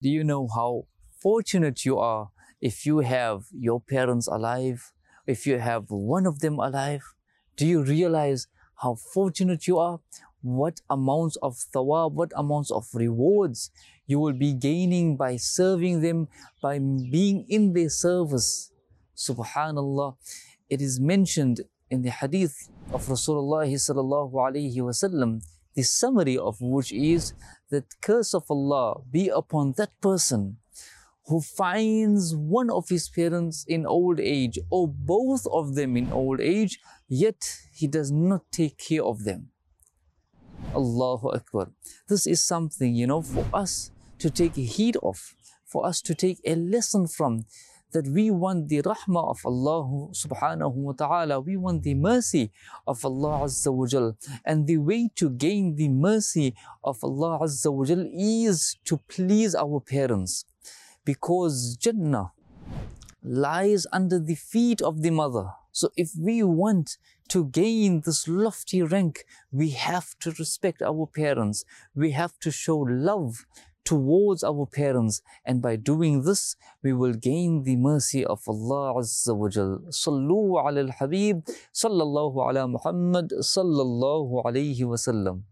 Do you know how fortunate you are if you have your parents alive, if you have one of them alive? Do you realize how fortunate you are? What amounts of thawab, what amounts of rewards you will be gaining by serving them, by being in their service. Subhanallah. It is mentioned in the hadith of Rasulullah sallallahu alaihi wasallam, the summary of which is that curse of Allah be upon that person who finds one of his parents in old age or both of them in old age, yet he does not take care of them. Allahu Akbar. This is something, for us to take heed of, for us to take a lesson from, that we want the rahmah of Allah subhanahu wa ta'ala, we want the mercy of Allah Azza wa Jal. And the way to gain the mercy of Allah Azza wa Jal is to please our parents. Because Jannah lies under the feet of the mother. So if we want to gain this lofty rank, we have to respect our parents. We have to show love towards our parents, and by doing this we will gain the mercy of Allah Azza wa Jal. Sallu ala al-Habib sallallahu ala Muhammad sallallahu alayhi wa sallam.